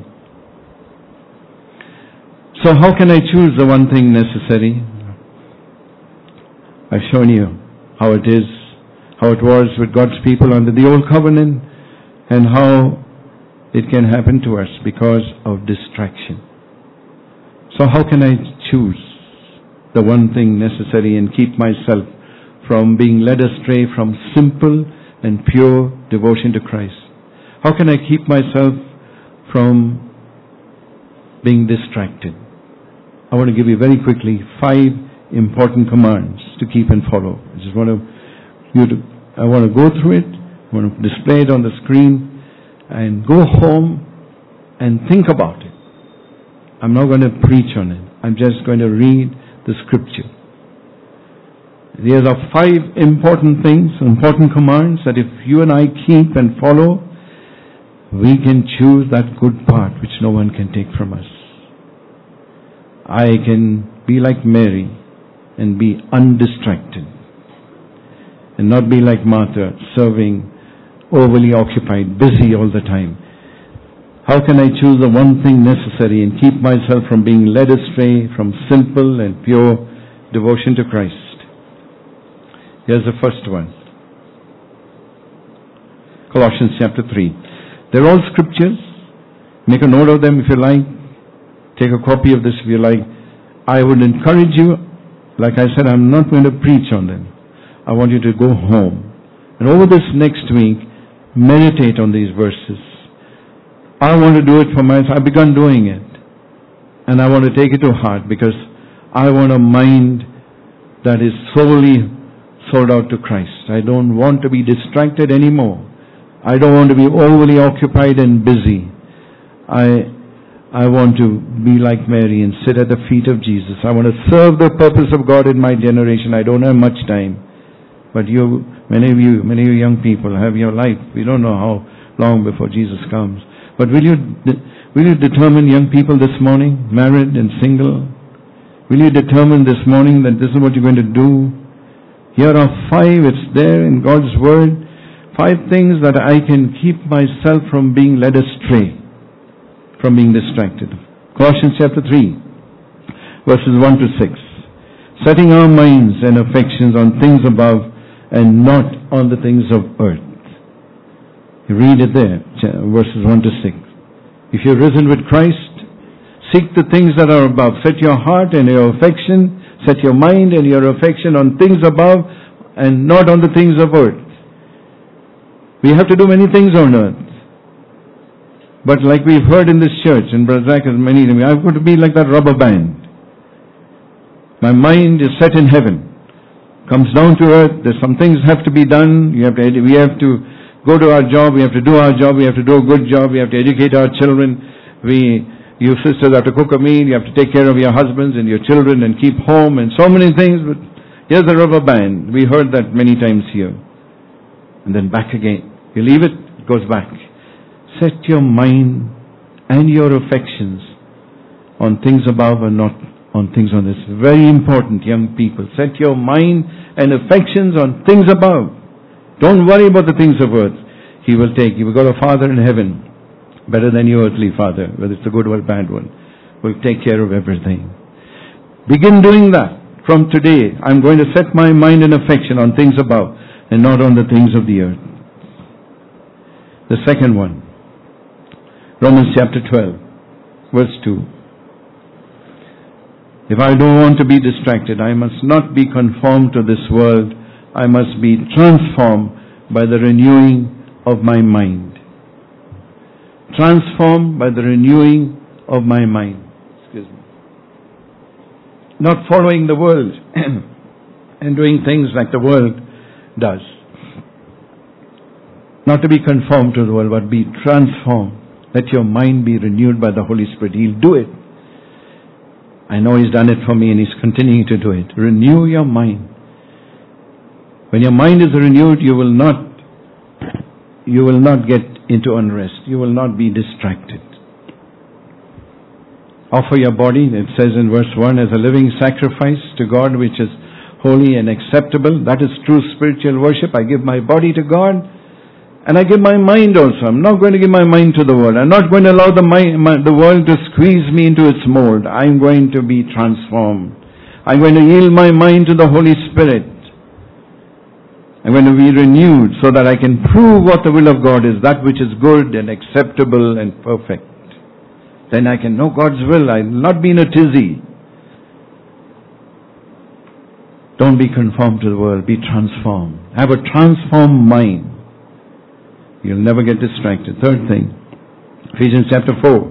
So how can I choose the one thing necessary? I've shown you how it is, how it was with God's people under the Old Covenant, and how it can happen to us because of distraction. So how can I choose the one thing necessary and keep myself from being led astray from simple and pure devotion to Christ? How can I keep myself from being distracted? I want to give you very quickly 5 important commands to keep and follow. I want to go through it. I want to display it on the screen and go home and think about it. I'm not going to preach on it. I'm just going to read the scripture. These are 5 important things, important commands that if you and I keep and follow, we can choose that good part which no one can take from us. I can be like Mary and be undistracted and not be like Martha, serving, overly occupied, busy all the time. How can I choose the one thing necessary and keep myself from being led astray from simple and pure devotion to Christ? Here's the first one. Colossians chapter 3. They're all scriptures. Make a note of them if you like. Take a copy of this if you like. I would encourage you, like I said, I'm not going to preach on them. I want you to go home. And over this next week, meditate on these verses. I want to do it for myself. I've begun doing it. And I want to take it to heart because I want a mind that is solely sold out to Christ. I don't want to be distracted anymore. I don't want to be overly occupied and busy. I want to be like Mary and sit at the feet of Jesus. I want to serve the purpose of God in my generation. I don't have much time. But many of you young people have your life. We don't know how long before Jesus comes. But will you determine, young people this morning, married and single, will you determine this morning that this is what you're going to do? Here are 5, it's there in God's Word, 5 things that I can keep myself from being led astray, from being distracted. Colossians chapter 3, verses 1 to 6. Setting our minds and affections on things above and not on the things of earth. You read it there, verses 1 to 6. If you're risen with Christ, seek the things that are above. Set your heart and your affection, set your mind and your affection on things above and not on the things of earth. We have to do many things on earth. But like we've heard in this church, and Brother Zach has many times, I've got to be like that rubber band. My mind is set in heaven. Comes down to earth, there's some things have to be done. We have to go to our job, we have to do our job, we have to do a good job, we have to educate our children. You sisters have to cook a meal, you have to take care of your husbands and your children and keep home and so many things. But here's the rubber band. We heard that many times here. And then back again. You leave it, it goes back. Set your mind and your affections on things above and not on things on this. Very important, young people. Set your mind and affections on things above. Don't worry about the things of earth. He will take. You've got a Father in heaven, better than your earthly father, whether it's a good or a bad one, will take care of everything. Begin doing that. From today, I'm going to set my mind and affection on things above and not on the things of the earth. The second one, Romans chapter 12, verse 2. If I don't want to be distracted, I must not be conformed to this world. I must be transformed by the renewing of my mind. Transformed by the renewing of my mind. Excuse me. Not following the world and doing things like the world does. Not to be conformed to the world, but be transformed. Let your mind be renewed by the Holy Spirit. He'll do it. I know He's done it for me and He's continuing to do it. Renew your mind. When your mind is renewed, you will not get into unrest. You will not be distracted. offer your body, it says in verse 1, as a living sacrifice to God, which is holy and acceptable. That is true spiritual worship. I give my body to God, and I give my mind also. I'm not going to give my mind to the world. I'm not going to allow the world to squeeze me into its mold. I'm going to be transformed. I'm going to yield my mind to the Holy Spirit. I'm going to be renewed so that I can prove what the will of God is, that which is good and acceptable and perfect. Then I can know God's will. I'll not be in a tizzy. Don't be conformed to the world. Be transformed. Have a transformed mind. You'll never get distracted. Third thing, Ephesians chapter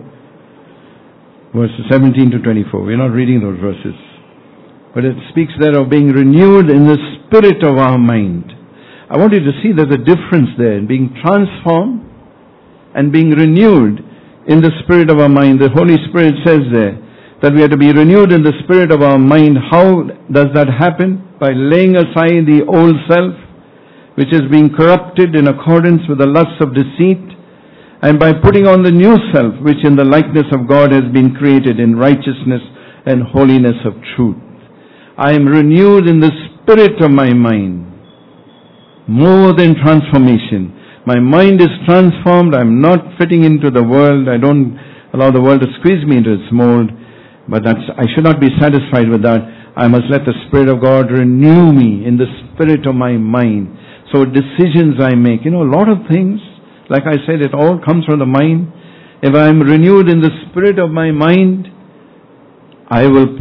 4, verses 17 to 24. We're not reading those verses. But it speaks there of being renewed in the spirit of our mind. I want you to see there's a difference there in being transformed and being renewed in the spirit of our mind. The Holy Spirit says there that we are to be renewed in the spirit of our mind. How does that happen? By laying aside the old self, which is being corrupted in accordance with the lusts of deceit, and by putting on the new self, which in the likeness of God has been created in righteousness and holiness of truth. I am renewed in the spirit of my mind. More than transformation. My mind is transformed. I'm not fitting into the world. I don't allow the world to squeeze me into its mold. But I should not be satisfied with that. I must let the Spirit of God renew me in the spirit of my mind. So decisions I make, a lot of things, like I said, it all comes from the mind. If I am renewed in the spirit of my mind, I will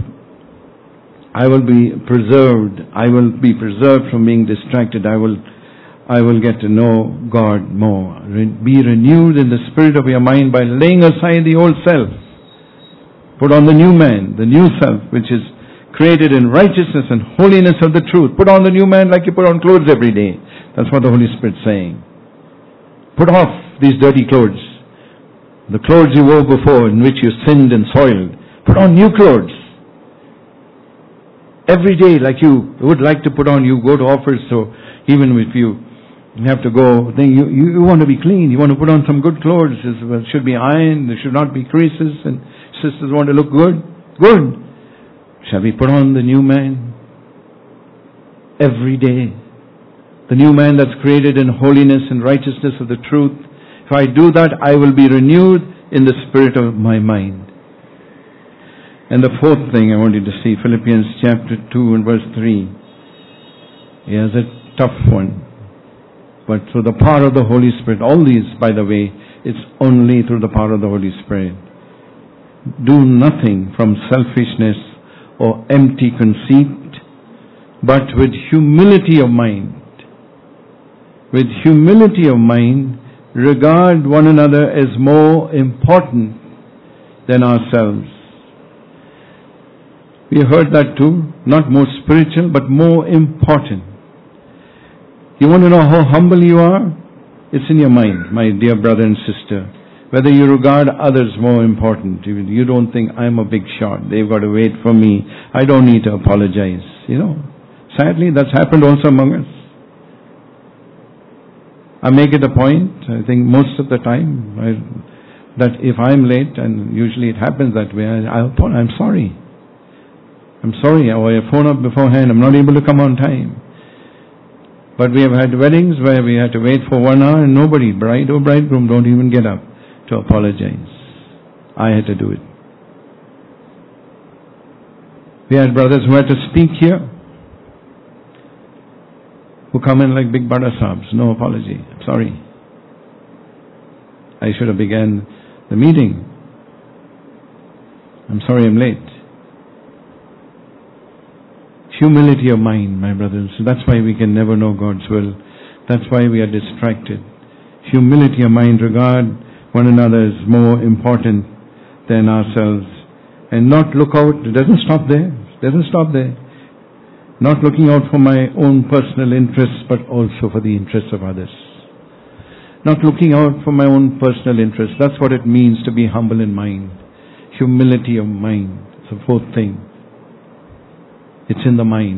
be preserved. I will be preserved from being distracted. I will get to know God more. Be renewed in the spirit of your mind by laying aside the old self. Put on the new man, the new self, which is created in righteousness and holiness of the truth. Put on the new man like you put on clothes every day. That's what the Holy Spirit's saying. Put off these dirty clothes. The clothes you wore before in which you sinned and soiled. Put on new clothes. Every day, like you would like to put on, you go to office, so even if you have to go, then you want to be clean. You want to put on some good clothes. It should be ironed. There should not be creases. And sisters want to look good. Good. Shall we put on the new man? Every day. The new man that's created in holiness and righteousness of the truth. If I do that, I will be renewed in the spirit of my mind. And the fourth thing I want you to see, Philippians chapter 2 and verse 3. Here's a tough one. But through the power of the Holy Spirit, all these, by the way, it's only through the power of the Holy Spirit. Do nothing from selfishness or empty conceit, but with humility of mind. With humility of mind, regard one another as more important than ourselves. We heard that too. Not more spiritual, but more important. You want to know how humble you are? It's in your mind, my dear brother and sister. Whether you regard others more important. You don't think I'm a big shot. They've got to wait for me. I don't need to apologize. Sadly, that's happened also among us. I make it a point, I think most of the time, that if I'm late, and usually it happens that way, I'm sorry. I'm sorry, or I phone up beforehand, I'm not able to come on time. But we have had weddings where we had to wait for 1 hour and nobody, bride or bridegroom, don't even get up to apologize. I had to do it. We had brothers who had to speak here, who come in like big Bada Saabs. No apology. I'm sorry. I should have began the meeting. I'm sorry I'm late. Humility of mind, my brothers. That's why we can never know God's will. That's why we are distracted. Humility of mind, regard one another as more important than ourselves. And not look out, it doesn't stop there. It doesn't stop there. Not looking out for my own personal interests, but also for the interests of others. Not looking out for my own personal interests. That's what it means to be humble in mind. Humility of mind. It's the fourth thing. It's in the mind.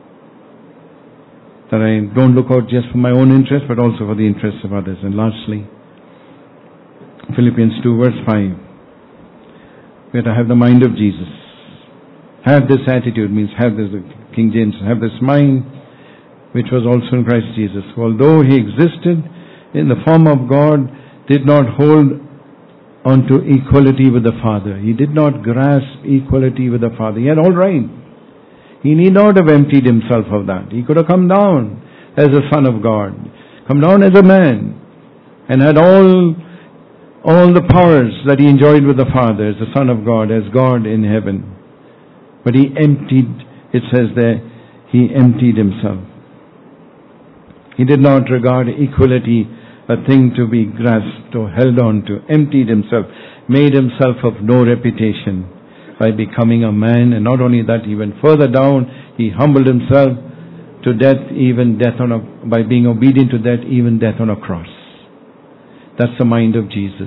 That I don't look out just for my own interests, but also for the interests of others. And lastly, Philippians 2 verse 5. We have to have the mind of Jesus. Have this attitude means have this, King James, have this mind which was also in Christ Jesus, who although he existed in the form of God, did not hold on to equality with the Father. He did not grasp equality with the Father. He had all right. He need not have emptied himself of that. He could have come down as a Son of God, come down as a man, and had all the powers that he enjoyed with the Father as the Son of God, as God in heaven. But he emptied, it says there, he emptied himself. He did not regard equality a thing to be grasped or held on to, emptied himself, made himself of no reputation by becoming a man, and not only that, he went further down, he humbled himself to death, even death by being obedient to death, even death on a cross. That's the mind of Jesus.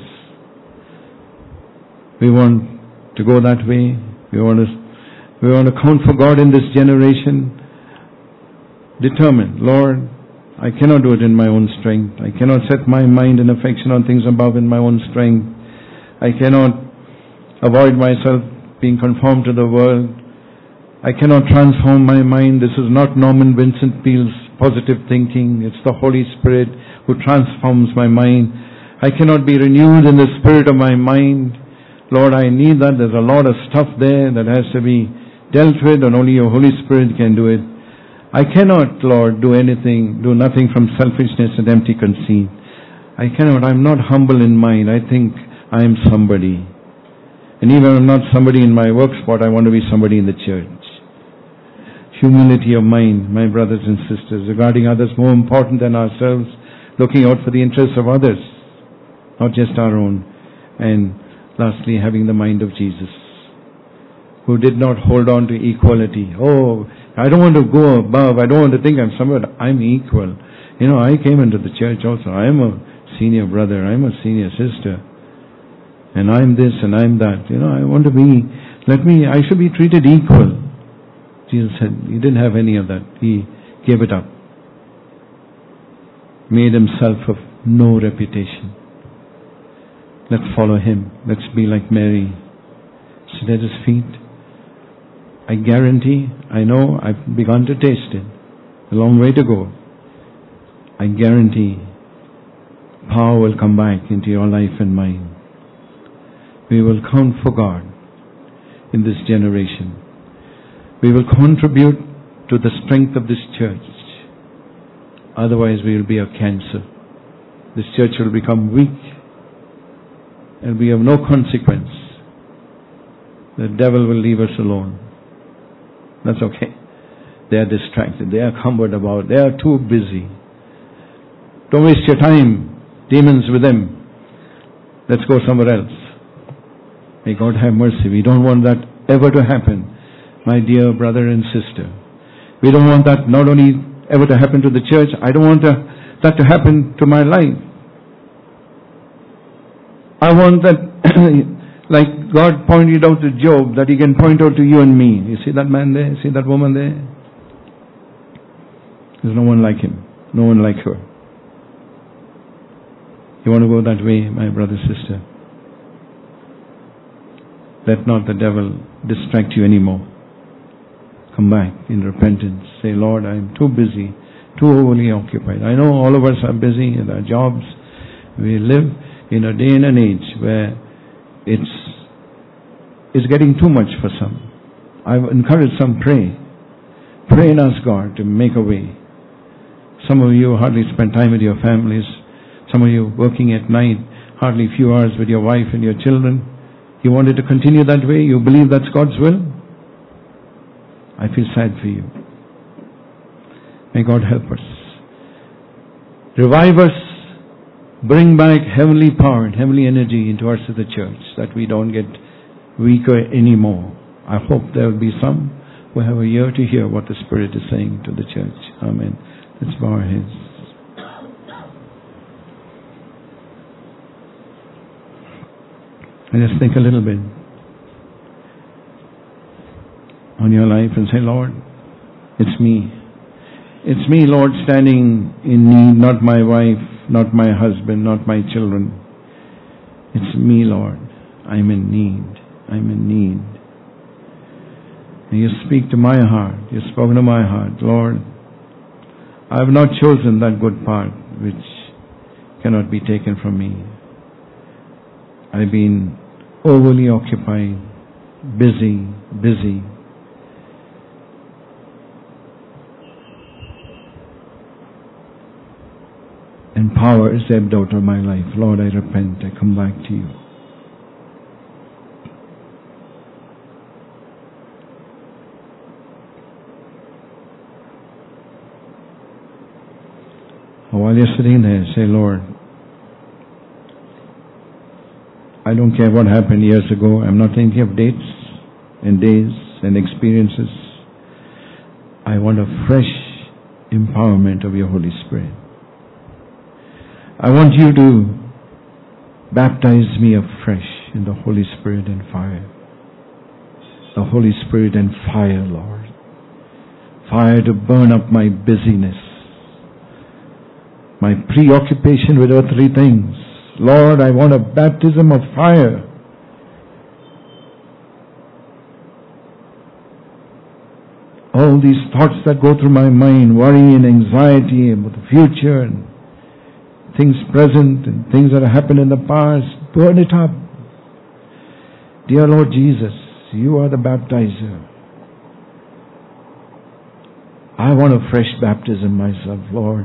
We want to go that way. We want to count for God in this generation. Determined, Lord, I cannot do it in my own strength. I cannot set my mind and affection on things above in my own strength. I cannot avoid myself being conformed to the world. I cannot transform my mind. This is not Norman Vincent Peale's positive thinking. It's the Holy Spirit who transforms my mind. I cannot be renewed in the spirit of my mind. Lord, I need that. There's a lot of stuff there that has to be dealt with, and only your Holy Spirit can do it. I cannot, Lord, do nothing from selfishness and empty conceit. I cannot. I'm not humble in mind. I think I am somebody. And even if I'm not somebody in my work spot, I want to be somebody in the church. Humility of mind, my brothers and sisters, regarding others more important than ourselves, looking out for the interests of others, not just our own. And lastly, having the mind of Jesus, who did not hold on to equality. Oh, I don't want to go above. I don't want to think I'm somewhere. I'm equal. I came into the church also. I'm a senior brother. I'm a senior sister. And I'm this and I'm that. I want to be, I should be treated equal. Jesus said, he didn't have any of that. He gave it up. Made himself of no reputation. Let's follow him. Let's be like Mary. Sit at his feet. I guarantee, I know, I've begun to taste it. A long way to go. I guarantee power will come back into your life and mine. We will count for God in this generation. We will contribute to the strength of this church. Otherwise we will be a cancer. This church will become weak and be of no consequence. The devil will leave us alone. That's okay. They are distracted. They are cumbered about. They are too busy. Don't waste your time. Demons with them. Let's go somewhere else. May God have mercy. We don't want that ever to happen, my dear brother and sister. We don't want that not only ever to happen to the church. I don't want that to happen to my life. I want that like God pointed out to Job, that he can point out to you and me. You see that man there? See that woman there? There's no one like him. No one like her. You want to go that way, my brother, sister? Let not the devil distract you anymore. Come back in repentance. Say, Lord, I'm too busy, too overly occupied. I know all of us are busy in our jobs. We live in a day and an age where it's getting too much for some. I've encouraged some, pray. Pray and ask God to make a way. Some of you hardly spend time with your families. Some of you working at night, hardly a few hours with your wife and your children. You wanted to continue that way? You believe that's God's will? I feel sad for you. May God help us. Revive us. Bring back heavenly power and heavenly energy into us as a church, that we don't get weaker anymore. I hope there will be some who have a ear to hear what the Spirit is saying to the church. Amen. Let's bow our heads. And just think a little bit on your life and say, Lord, it's me. It's me, Lord, standing in need, not my wife, not my husband, not my children. It's me, Lord. I'm in need. I'm in need. And you speak to my heart. You've spoken to my heart. Lord, I have not chosen that good part which cannot be taken from me. I've been overly occupied, busy. And power is ebbed out of my life. Lord, I repent. I come back to you. While you're sitting there, say, Lord, I don't care what happened years ago. I'm not thinking of dates and days and experiences. I want a fresh empowerment of your Holy Spirit. I want you to baptize me afresh in the Holy Spirit and fire. The Holy Spirit and fire, Lord. Fire to burn up my busyness, my preoccupation with earthly things. Lord, I want a baptism of fire. All these thoughts that go through my mind, worry and anxiety about the future and things present and things that have happened in the past, burn it up. Dear Lord Jesus, you are the baptizer. I want a fresh baptism myself, Lord.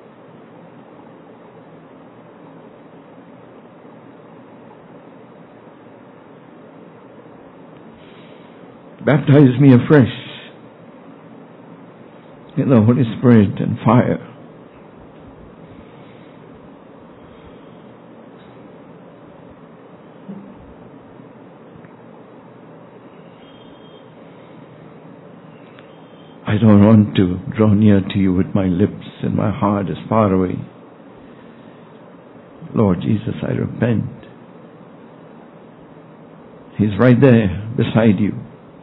Baptize me afresh in the Holy Spirit and fire. I don't want to draw near to you with my lips and my heart is far away. Lord Jesus, I repent. He's right there beside you.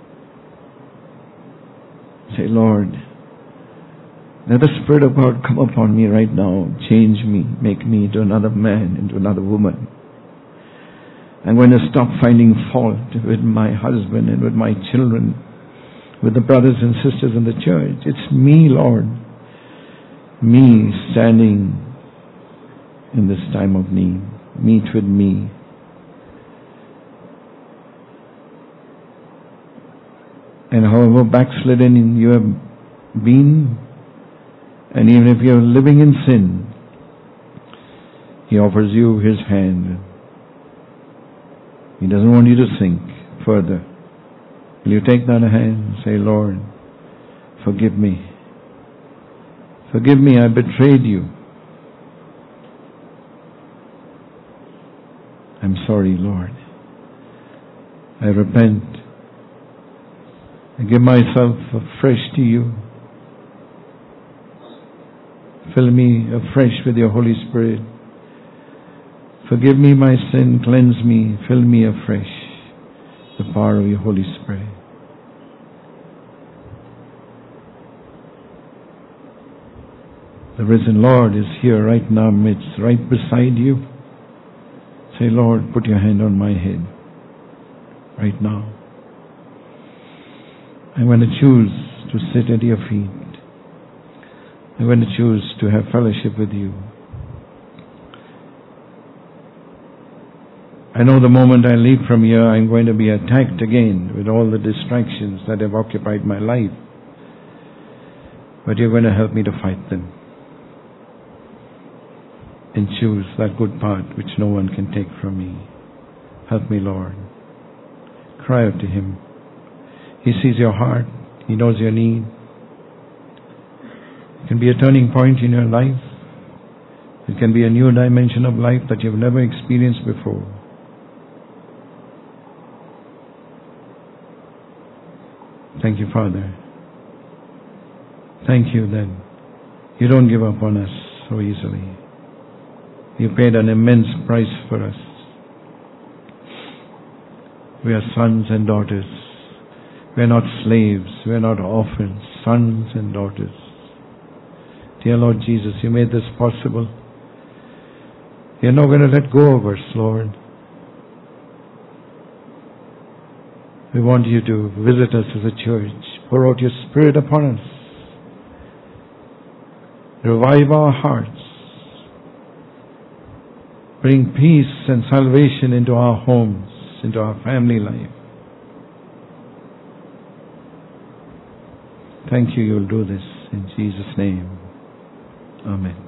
Say, Lord, let the Spirit of God come upon me right now. Change me. Make me into another man, into another woman. I'm going to stop finding fault with my husband and with my children, with the brothers and sisters in the church. It's me, Lord. Me standing in this time of need. Meet with me. And however backslidden you have been, and even if you're living in sin, He offers you His hand. He doesn't want you to sink further. Will you take that hand and say, Lord, forgive me. Forgive me, I betrayed you. I'm sorry, Lord. I repent. I give myself afresh to you. Fill me afresh with your Holy Spirit. Forgive me my sin, cleanse me, fill me afresh. The power of your Holy Spirit. The risen Lord is here right now amidst, right beside you. Say, Lord, put your hand on my head right now. I'm going to choose to sit at your feet. I'm going to choose to have fellowship with you. I know the moment I leave from here, I'm going to be attacked again with all the distractions that have occupied my life. But you're going to help me to fight them and choose that good part which no one can take from me. Help me, Lord. Cry out to Him. He sees your heart. He knows your need. It can be a turning point in your life. It can be a new dimension of life that you've never experienced before. Thank you, Father. Thank you that you don't give up on us so easily. You paid an immense price for us. We are sons and daughters. We are not slaves. We are not orphans. Sons and daughters. Dear Lord Jesus, you made this possible. You're not going to let go of us, Lord. We want you to visit us as a church. Pour out your Spirit upon us. Revive our hearts. Bring peace and salvation into our homes, into our family life. Thank you, you'll do this in Jesus' name. Amen.